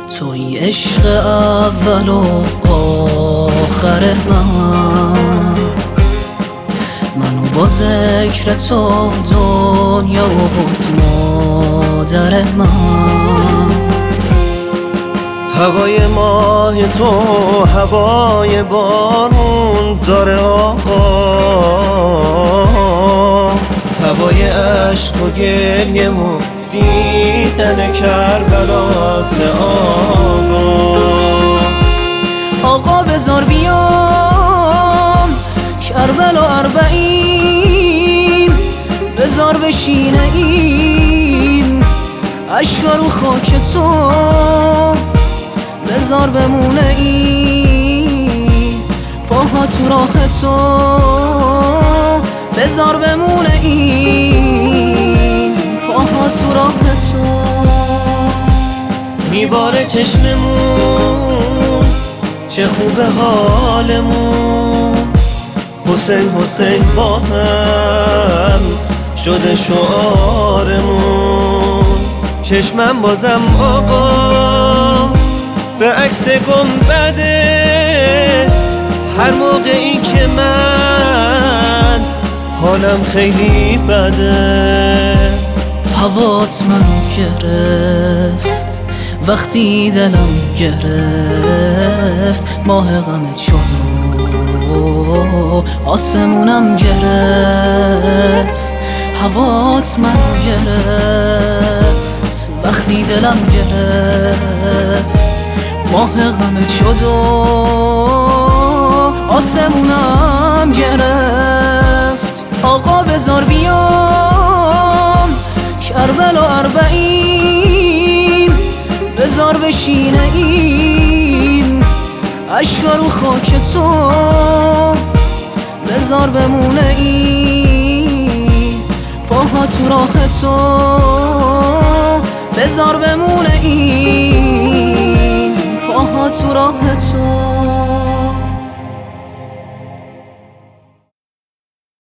توی عشق اول و آخر منو با ذکر تو دنیا آورد مادر من. هوای ماه تو هوای بارون داره آقا، هوای عشق و گریه و دیدن کربلات آقا بذار بیام کربلا اربعین، بذار بشینه این اشکا رو خاک تو، بذار بمونه این پاها تو راه تو، بذار بمونه این پاها تو راه تو. میباره چشممون چه خوبه حالمون، حسین حسین بازم شده شعارمون. چشمم بازم آقا به عکس گنبده، هر موقعی که من حالم خیلی بده. هوات منو گرفت وقتی دلم گرفت، ماه غمت شد و آسمونم گرفت. هوات منو گرفت وقتی دلم گرفت، ماه غمت شد و آسمونم گرفت. آقا بذار بیام کربلا اربعین، بذار بشینه این اشکا رو خاک تو، بذار بمونه این پاها تو راه تو، بذار بمونه این پاها تو راه تو.